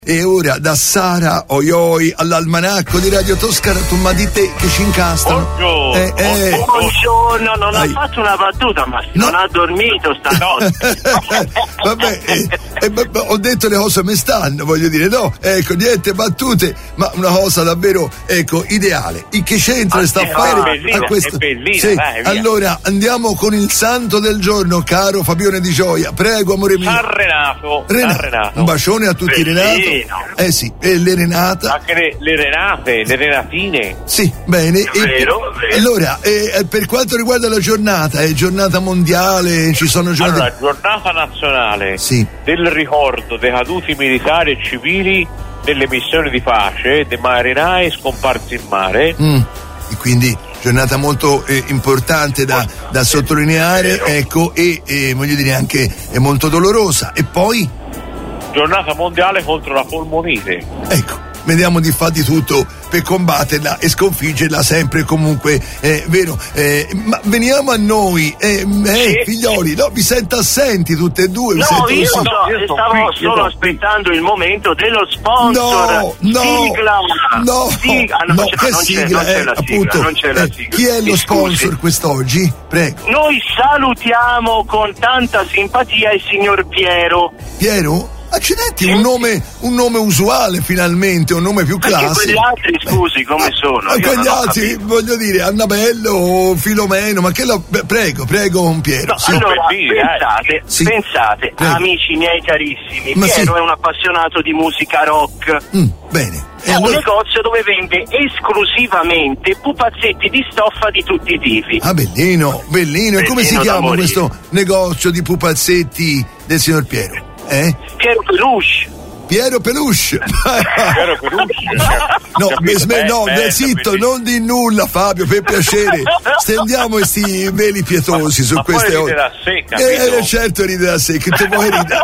E ora da Sara Oioi all'almanacco di Radio Toscana, tu ma di te che ci incastano. Buongiorno, non ha fatto una battuta, ma no. Non ha dormito stanotte. Vabbè, ho detto le cose me stanno, voglio dire, no, ecco, niente battute, ma una cosa davvero, ecco, ideale. Il che c'entra sta affare a questo. Sì. Allora andiamo con il santo del giorno, caro Fabione Di Gioia, prego amore mio. San Renato. Un bacione a tutti i Renato. Sì, e le Renata. Anche le Renate, le Renatine. Sì, bene. Vero. Allora, per quanto riguarda la giornata, è giornata mondiale, ci sono giornate. Allora, giornata nazionale sì. Del ricordo dei caduti militari e civili delle missioni di pace, dei marinai scomparsi in mare. E quindi giornata molto importante da sottolineare, ecco, e voglio dire anche è molto dolorosa. E poi? Giornata mondiale contro la polmonite. Ecco, vediamo di fare di tutto per combatterla e sconfiggerla sempre e comunque, vero? Ma veniamo a noi, figlioli, no? Vi sento assenti tutte e due? No, io stavo solo aspettando il momento dello sponsor. Sigla. Non c'è la sigla. Chi è lo sponsor quest'oggi? Prego. Noi salutiamo con tanta simpatia il signor Piero. Piero? Accidenti, un nome usuale finalmente, un nome più classico. Quegli altri, scusi, come sono? Quegli altri, voglio dire, Annabello, Filomeno, ma che prego, Piero. No, sì. Allora, pensate, amici miei carissimi, ma Piero è un appassionato di musica rock. Bene. È un negozio dove vende esclusivamente pupazzetti di stoffa di tutti i tipi. Ah, bellino. E come si chiama questo negozio di pupazzetti del signor Piero? Piero Peluche. Zitto, non di nulla, Fabio, per piacere. Stendiamo questi veli pietosi su queste ore. Certo ride da sé, che te vuoi ridere.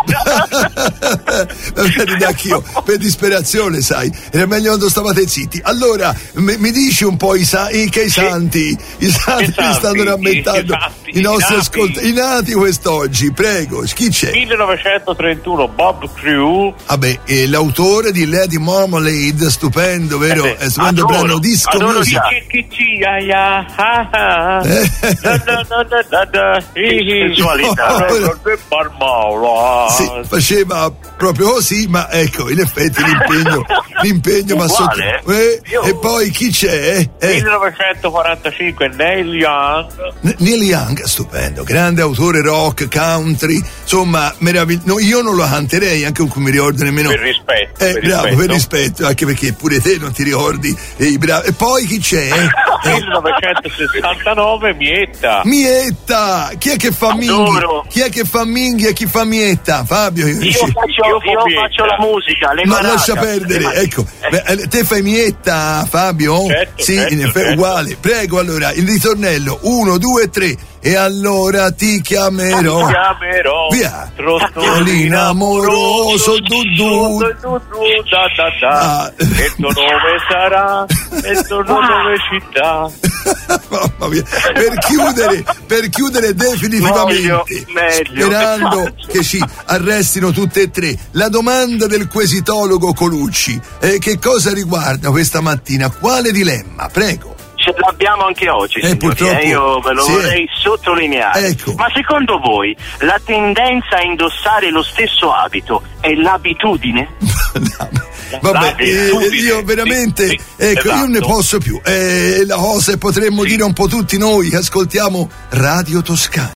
Ride anch'io, per disperazione, sai. Era meglio quando stavate zitti. Allora, mi dici un po' i santi stanno rammentando i nostri ascoltatori, i nati quest'oggi, prego, chi c'è? 1931, Bob Crew. Vabbè, l'autore di Lady Marmalade, stupendo, vero? È stupendo brano disco music. Sì, faceva proprio così, ma ecco, in effetti l'impegno ma sotto. E poi chi c'è? 1945 Neil Young, stupendo, grande autore rock, country, insomma, meraviglioso. Io non lo canterei, anche con cui mi ricordo nemmeno. Per rispetto. Per rispetto, anche perché pure te non ti ricordi i bravi. E poi chi c'è? 1969 Mietta. Chi è che fa Minghi e chi fa Mietta? Fabio. Io faccio la musica, le ma lascia perdere, ecco. Te fai Mietta, Fabio? Certo, in effetti uguale. Prego, allora, il ritornello 1, 2, 3. E allora ti chiamerò. Via. Trottolino amoroso, Dudu. E il tuo nome sarà, e il tuo nome città. Mamma mia. Per chiudere definitivamente, sperando che ci arrestino tutte e tre, la domanda del quesitologo Colucci, che cosa riguarda questa mattina? Quale dilemma? Prego. Ce l'abbiamo anche oggi, purtroppo, io ve lo vorrei sottolineare. Ecco. Ma secondo voi la tendenza a indossare lo stesso abito è l'abitudine? Vabbè, io veramente, io non ne posso più. La cosa potremmo dire un po' tutti noi che ascoltiamo Radio Toscana.